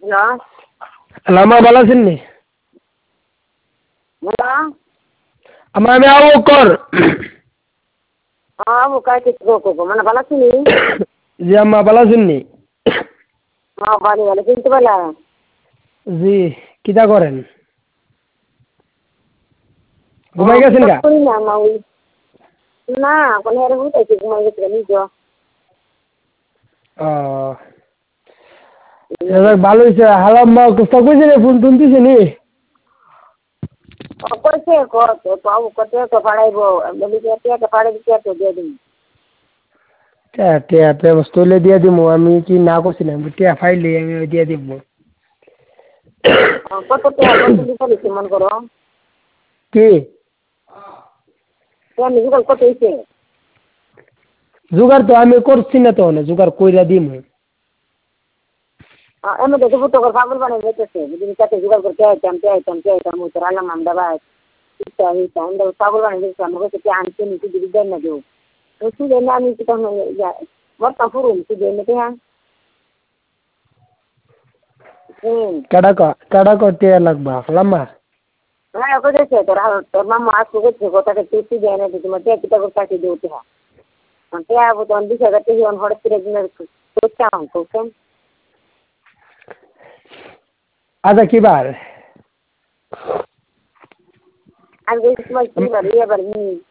Hello Lama bala sinni. Hello Ama আমি আবু কর। আবু কাইতে গো মানে ভালো আছিস জি আম্মা bala sinni। ভালো ভালো চিনতে পারলা জি কিটা করেন? ঘুমাই গেছেন গা? করি না মা ওই না কোনো আর উঠাইছি ঘুমাই গেছে নিজ ও ভালো হয়েছে হালাম্মা কোথা কইছে ফোন তুলতেছে নি? কইছে আবু কত তো পাড়াইবো বলি যে পাড়াই দিতে তো দিয়ে দিন টিয়া বস্তু দিয়ে দিব আমি কি না করছিলাম টিয়া ফাইলে আমি দিয়ে দিব। কত দিতে মন করো কি নিজে কত হয়েছে জোগাড় তো আমি করছি না তো জোগাড় কইরা দিম। এমনি দেখে ফুটো করে পাগল বানাই যেতেছে বুঝলি তাতে জোগাড় করে চাইতাম ওই তোর আল্লাহ মামদা ভাই পাগল বানাই যেতেছে আমার কাছে কি আনতে নিতে দিদি দেন না কেউ সুদের না আমি তখন বর্তা ফুরুন সুদের নেতে হ্যাঁ কাডা টিয়া লাগবা হালাম্মা হ্যাঁ ওকে দেখছে তোর মামা আসতে গেছে কোথাকে তুই দেয় না তোমার টিয়া কিটা করে কাটিয়ে দেবো টিয়া টিয়া তখন 20,000 টাকা যখন হঠাৎ করে দিনের করতাম করতাম আচ্ছা কি বার আমি তোমার কি এবার